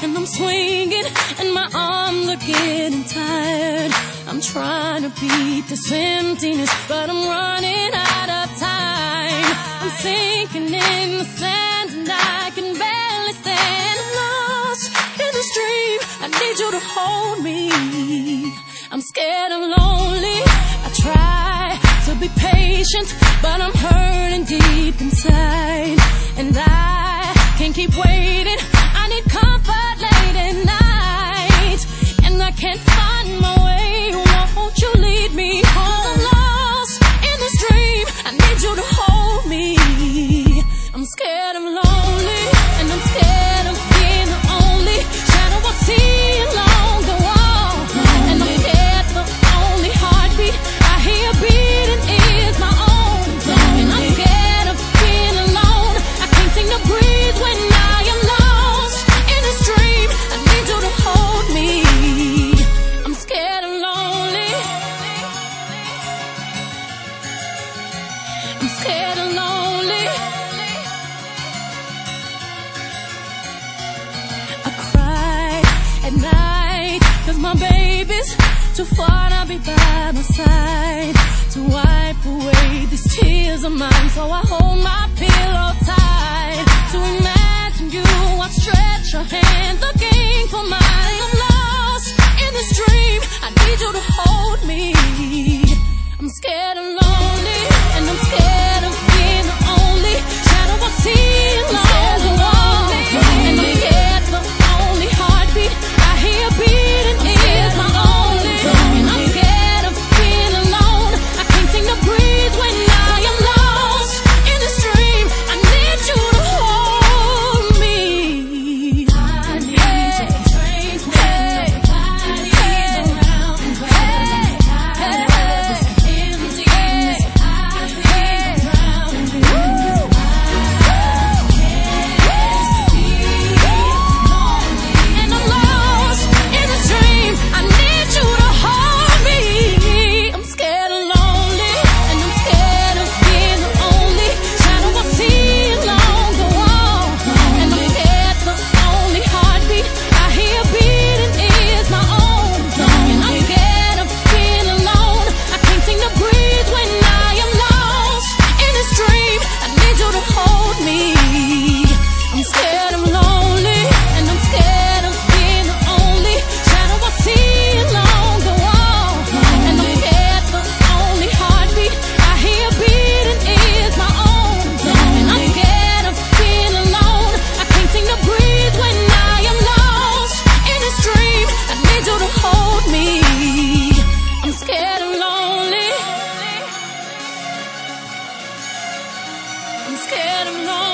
and I'm swinging, and my arms are getting tired. I'm trying to beat this emptiness, but I'm running out of time. I'm sinking in the sand, and I can barely stand. I'm lost in this dream, I need you to hold me. I'm scared, I'm lonely, I try to be patient, but I'm hurting deep inside, and I can't keep waiting. I need comfort late at night, and I can't find my way. Won't you lead me home? I'm lost in this dream, I need you to hold me. I'm scared, I'm lonely, and I'm scared of being the only shadow I see along the wall. And I'm scared the only heartbeat I hear beating is my own. And I'm scared of being alone, I can't seem to breathe when I am lost in this dream. I need you to hold me. I'm scared and lonely, I'm scared and lonely. I cry at night, 'cause my baby's too far to be by my side to wipe away these tears of mine. So I hold my pillow tight to imagine you. I stretch your hand looking for mine. I'm lost in this dream, I need you to hold me. I'm scared and lonely, and I'm scared of being the only shadow I see along the wall. And I'm scared the only heartbeat I hear beating is my own. And I'm scared of being alone, I can't seem to breathe when I am lost in this dream. I need you to hold me. I need you to trace when nobody's around. And I'm lost in this dream, I need you to hold me. I'm scared and lonely, and I'm scared of being the only shadow I see along the wall. And I'm scared the only heartbeat I hear beating is my own. And I'm scared of being alone, I can't seem to breathe when I am lost in this dream. I need you to hold me. I'm scared, I'm lonely, and I'm scared of being the only shadow I see along the wall. And I'm scared the only heartbeat I hear beating is my own. And I'm scared of being alone, I can't seem to breathe when I am lost in this dream. I need you to hold me. I'm scared and lonely, I'm scared and lonely.